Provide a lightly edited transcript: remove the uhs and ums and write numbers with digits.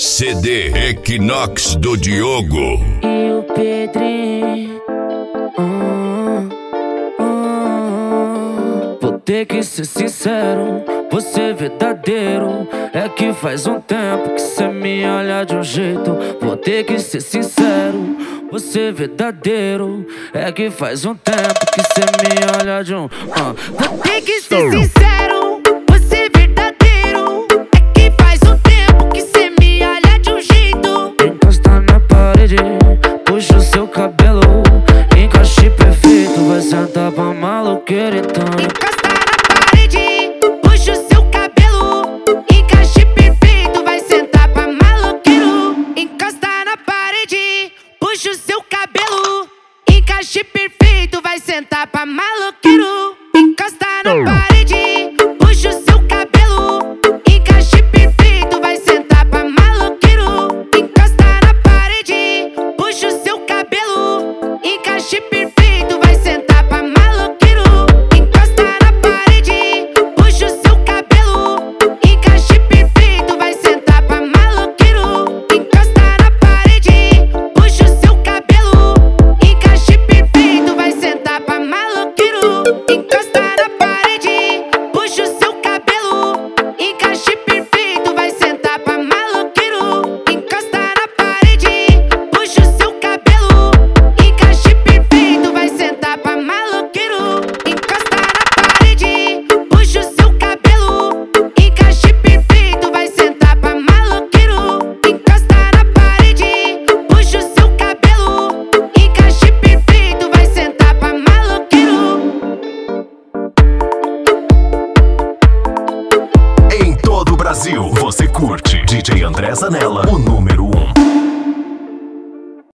CD Equinox do Diogo e o Pedrinho. Vou ter que ser sincero, vou ser verdadeiro. É que faz um tempo que cê me olha de um jeito. Vou ter que ser sincero, vou ser verdadeiro. É que faz um tempo que cê me olha de um Vou ter que ser sincero, vou ser verdadeiro. É que faz um tempo que cê me olha de um jeito. Encosta na parede, puxa o seu cabelo. Encaixe perfeito, vai sentar pra maloqueira então. Encosta na parede, puxa o seu cabelo. Encaixe perfeito, vai sentar pra maloqueiro. Encosta na parede, puxa o seu cabelo. Encaixe perfeito, vai sentar pra maloqueiro. Encosta na parede, puxa o seu cabelo. Encaixe perfeito, vai sentar pra maloqueiro. Encosta na parede, puxa o seu cabelo. Encaixe perfeito, vai sentar pra maloqueiro. Encosta na parede, puxa o seu cabelo. Encaixe perfeito, vai sentar pra maloqueiro. Encosta na parede, puxa o seu cabelo. Encaixe perfeito, vai sentar pra maloqueiro. Encosta na parede, puxa o seu cabelo. Encaixe perfeito, vai sentar pra maloqueiro. Encosta na parede, puxa o seu cabelo. Encaixe perfeito, vai sentar pra maloqueiro. Encosta na parede, puxa o seu cabelo. Encaixe perfeito, vai sentar pra maloqueiro. Encosta na parede, puxa o seu cabelo. Encaixe perfeito, vai sentar pra maloqueiro. Em todo o Brasil, você curte DJ André Zanella, o número